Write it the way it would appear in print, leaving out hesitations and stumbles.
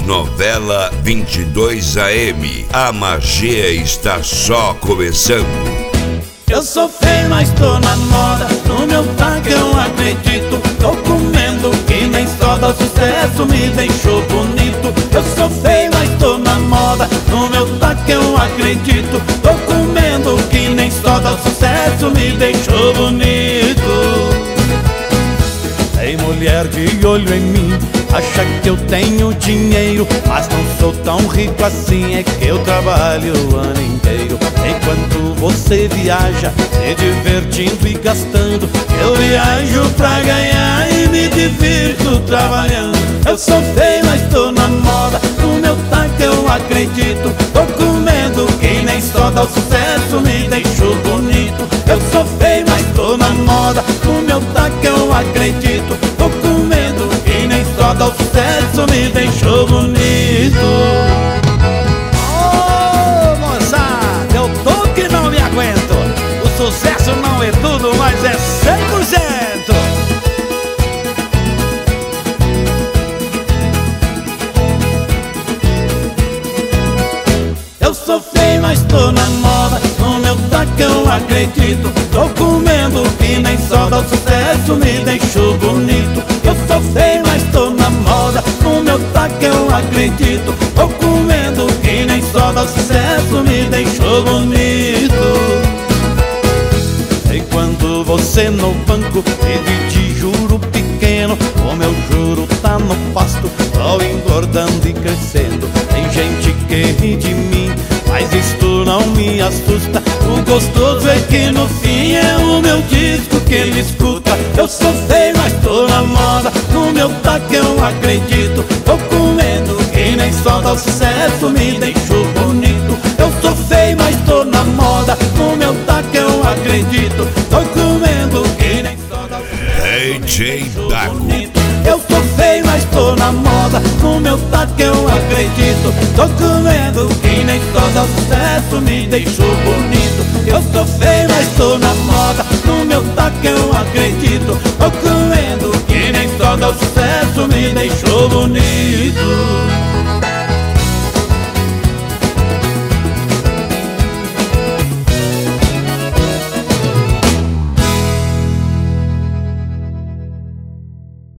Novela 22 AM. A magia está só começando. Eu sou feio, mas tô na moda. No meu taco eu acredito. Tô comendo que nem soda. O sucesso me deixou bonito. Eu sou feio, mas tô na moda. No meu taco eu acredito. Tô comendo que nem soda. O sucesso me deixou bonito. Tem mulher de olho em mim, acha que eu tenho dinheiro, mas não sou tão rico assim, é que eu trabalho o ano inteiro. Enquanto você viaja, se divertindo e gastando, eu viajo pra ganhar e me divirto trabalhando. Eu sou feio, mas tô na moda, no meu taco eu acredito. Tô comendo que nem soda, o sucesso me deixou bonito. Eu sou feio, mas tô na moda, no meu taco eu acredito. Tô comendo que nem soda, o sucesso me deixou bonito. Ô moçada, eu tô que não me aguento. O sucesso não é tudo, mas é 100%. Eu sou feio, mas tô na moda, no meu taco eu acredito. Tô comendo que nem soda, o sucesso me deixou bonito. Eu sou feio, mas tô na moda, no meu taco eu acredito. Tô comendo que nem soda, o sucesso me deixou bonito. Enquanto você no banco vive de juro pequeno, o meu juro tá no pasto, tô engordando e crescendo. Tem gente que ri de mim, mas isto não me assusta. O gostoso é que no fim é o meu disco que ele escuta. Eu sou feio, mas tô na moda, no meu taco eu acredito. Tô comendo que nem soda, o sucesso me deixou bonito. Eu sou feio, mas tô na moda, no meu taco eu acredito. Tô comendo que nem soda, o sucesso me deixou bonito. Eu sou feio, mas tô na moda, no meu taco eu acredito. Tô comendo que nem soda, o sucesso me deixou bonito. Eu sou feio, mas tô na moda, no meu taco eu acredito. Tô comendo que nem soda, o sucesso me deixou bonito.